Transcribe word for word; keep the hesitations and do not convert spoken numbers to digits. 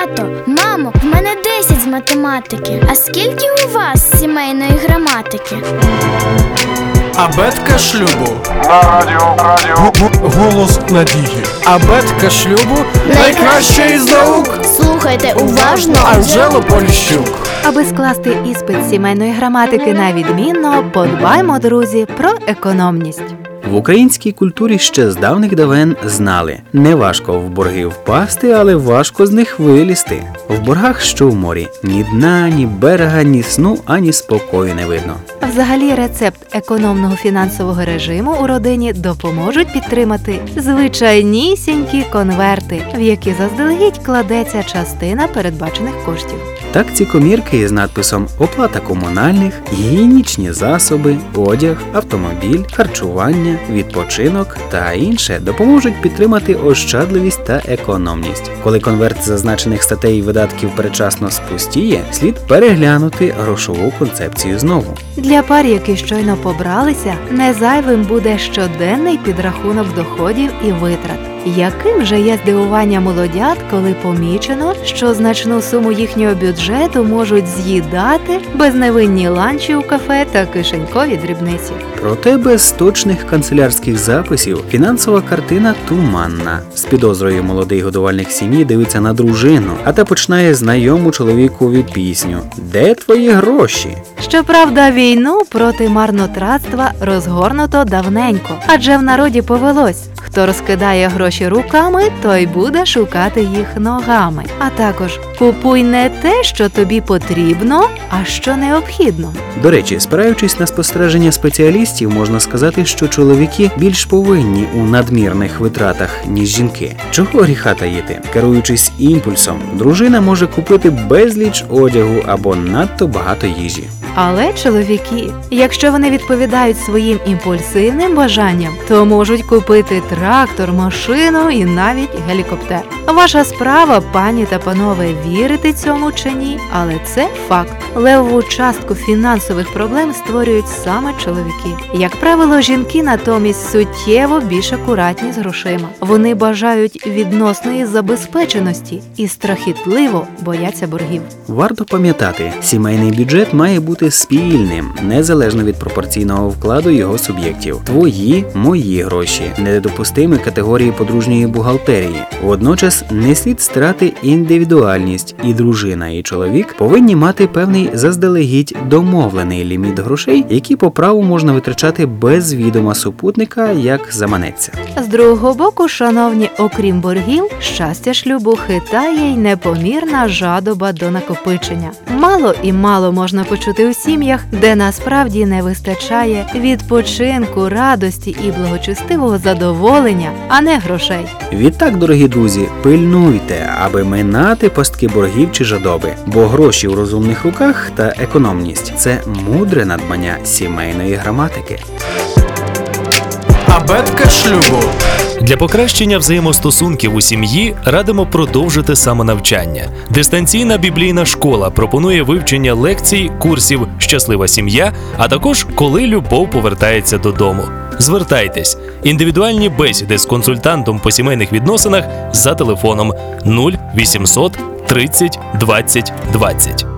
Тато, мамо, в мене десять з математики. А скільки у вас сімейної граматики? Абетка шлюбу. На радіо, радіо. Голос надії. Абетка шлюбу найкраща із наук. Слухайте уважно. Анжело Поліщук. Аби скласти іспит з сімейної граматики на відмінно, подбаймо, друзі, про економність. В українській культурі ще з давних давен знали – не важко в борги впасти, але важко з них вилізти. В боргах, що в морі, ні дна, ні берега, ні сну, ані спокою не видно. Взагалі, рецепт економного фінансового режиму у родині допоможуть підтримати звичайнісінькі конверти, в які заздалегідь кладеться частина передбачених коштів. Так ці комірки з надписом «Оплата комунальних», «Гігієнічні засоби», «Одяг», «Автомобіль», «Харчування», «Відпочинок» та інше допоможуть підтримати ощадливість та економність. Коли конверт зазначених статей і видатків передчасно спустіє, слід переглянути грошову концепцію знову. Для пар, які щойно побралися, не зайвим буде щоденний підрахунок доходів і витрат. Яким же є здивування молодят, коли помічено, що значну суму їхнього бюджету можуть з'їдати безневинні ланчі у кафе та кишенькові дрібниці. Проте без точних канцелярських записів фінансова картина туманна. З підозрою молодий годувальник сім'ї дивиться на дружину, а та починає знайому чоловікові пісню «Де твої гроші?». Щоправда, війну проти марнотратства розгорнуто давненько, адже в народі повелось: хто розкидає гроші руками, той буде шукати їх ногами. А також купуй не те, що тобі потрібно, а що необхідно. До речі, спираючись на спостереження спеціалістів, можна сказати, що чоловіки більш повинні у надмірних витратах, ніж жінки. Чого гріха таїти? Керуючись імпульсом, дружина може купити безліч одягу або надто багато їжі. Але чоловіки, якщо вони відповідають своїм імпульсивним бажанням, то можуть купити трактор, машину і навіть гелікоптер. Ваша справа, пані та панове, вірити цьому чи ні, але це факт. Левову частку фінансових проблем створюють саме чоловіки. Як правило, жінки натомість суттєво більш акуратні з грошима. Вони бажають відносної забезпеченості і страхітливо бояться боргів. Варто пам'ятати, сімейний бюджет має бути спільним, незалежно від пропорційного вкладу його суб'єктів. Твої, мої гроші – недопустимі категорії подружньої бухгалтерії. Водночас не слід страти індивідуальність, і дружина, і чоловік повинні мати певний заздалегідь домовлений ліміт грошей, які по праву можна витрачати без відома супутника, як заманеться. З другого боку, шановні, окрім боргів, щастя шлюбу хитає й непомірна жадоба до накопичення. Мало і мало можна почути у сім'ях, де насправді не вистачає відпочинку, радості і благочестивого задоволення, а не грошей. Відтак, дорогі друзі, пильнуйте, аби минати пастки боргів чи жадоби, бо гроші у розумних руках та економність – це мудре надбання сімейної граматики. Абетка шлюбу. Для покращення взаємостосунків у сім'ї радимо продовжити самонавчання. Дистанційна біблійна школа пропонує вивчення лекцій, курсів «Щаслива сім'я», а також «Коли любов повертається додому». Звертайтесь. Індивідуальні бесіди з консультантом по сімейних відносинах за телефоном нуль вісімсот тридцять двадцять двадцять.